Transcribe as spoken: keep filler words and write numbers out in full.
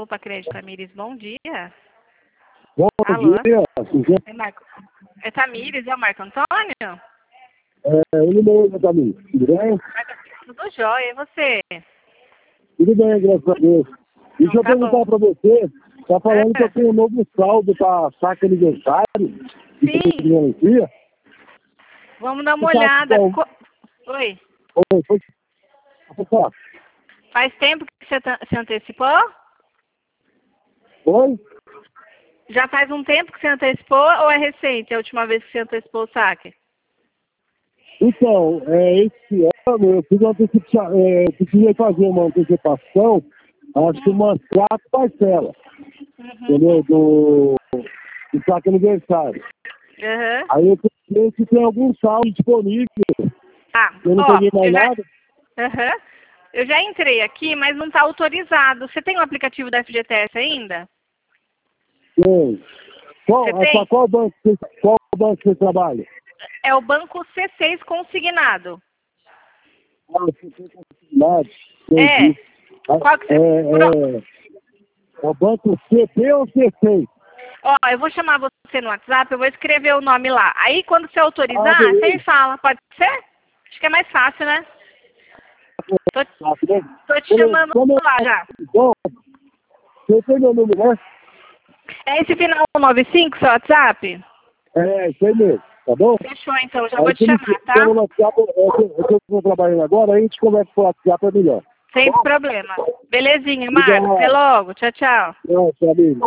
Poupa Crédito, Tamires, bom dia. Bom Alô? dia. É, Marco... é Tamires, é o Marco Antônio? É, ele mesmo, Tamires. Tudo bem? Tudo jóia, e você? Tudo bem, graças a Deus. Deixa eu tá perguntar bom. para você, tá falando É. que eu tenho um novo saldo para saque aniversário? Sim. Dia. Vamos dar uma Você olhada. sabe Co... Oi. Oi, foi... Opa, Faz tempo que você ta- se antecipou? Oi? Já faz um tempo que você antecipou ou é recente a última vez que você antecipou o saque? Então, é, esse ano eu fiz uma antecipação, é, eu precisei fazer uma antecipação, acho que umas quatro parcelas, Uhum. entendeu? Do, do saque aniversário. Uhum. Aí eu pensei se tem algum saldo disponível. Ah, Eu não ó, peguei mais eu já... nada. Uhum. Eu já entrei aqui, mas não está autorizado. Você tem o aplicativo da F G T S ainda? Tem. Qual, Você para tem? qual banco, você, qual banco você trabalha? É o banco C seis consignado. Ah, você tem consignado. É. Entendi. Ah, Qual que você... É, Pro- é, é o banco C P ou C seis? Ó, eu vou chamar você no WhatsApp, eu vou escrever o nome lá. Aí, quando você Ah, autorizar, você beleza. me fala. Pode ser? Acho que é mais fácil, né? Tô, Tá, beleza. tô te Beleza. chamando Como lá já. eu- Bom, você tem meu número, né? É esse final nove cinco, seu WhatsApp? É, isso aí mesmo, tá bom? Fechou, então. Já Aí vou te você me chamar, tá? chama no WhatsApp, eu estou trabalhando agora, aí a gente conversa pelo WhatsApp, é melhor. Sem problema. Belezinha, Obrigado. Marcos. Até logo. Tchau, tchau. Tchau, tchau, amigo.